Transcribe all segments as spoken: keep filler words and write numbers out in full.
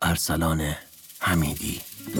ارسلان حمیدی.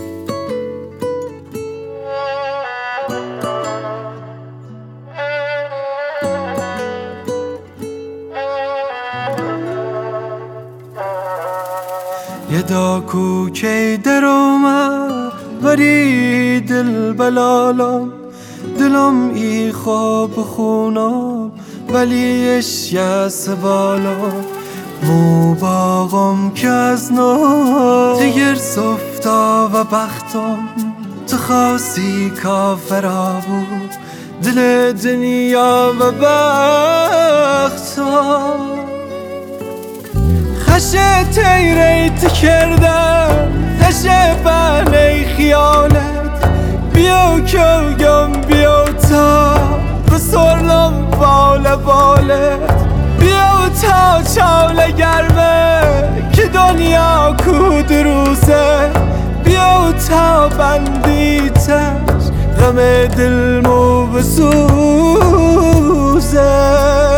یه داکو کی در اومد وری دل بلالم، دلم ای خواب خونم ولی اشیاس بالا، مو باغم که از نو تگر صفتا و بختم تو خاصی کافرا بود دل دنیا و بختم. خشه تیریت کردم خشه بنی خیالت، بیا کلگم بیا تا بسرلم بال بالت، بیا تا چاله گرمه که دنیا کود روزه، بیا تا بندیتش غم دلمو بسوزه.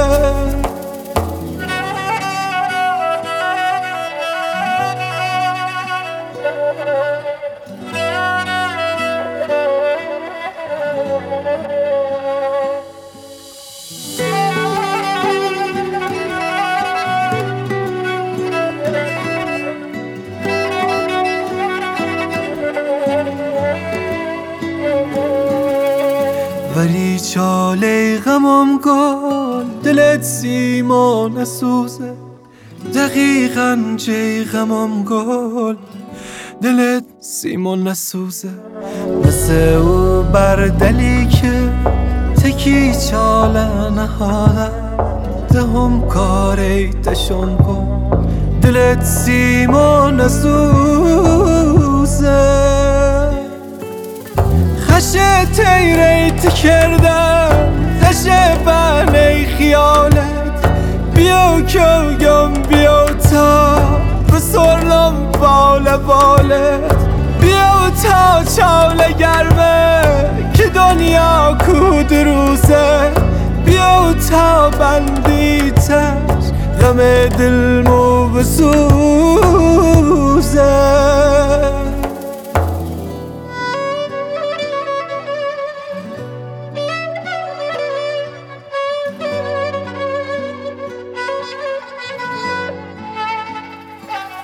ولی چاله غمم گل دلت سیما نسوزه، دقیقاً چه غمم گل دلت سیما نسوزه، مثل او بردلی که تکی چاله نهاده دهم کاری تشم کن دلت سیما نسوزه. خشه تیریت کردم خشه بنی خیالت، بیا کلگم بیا تا بسرلم بال بالت، بیا تا چاله گرمه که دنیا کود روزه، بیا تا بندیتش غم دلمو بسوزه.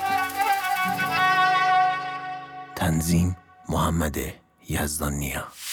تنظیم محمد یزدانیا.